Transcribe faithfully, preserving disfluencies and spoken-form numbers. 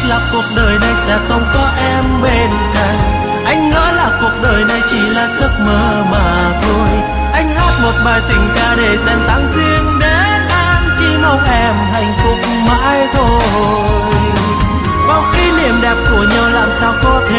là cuộc đời này sẽ không có em bên cạnh. Anh ngỡ là cuộc đời này chỉ là giấc mơ mà thôi. Anh hát một bài tình ca để dành tặng riêng đến em, chỉ mong em hạnh phúc mãi thôi. Bao kỷ niệm đẹp của nhau làm sao có thể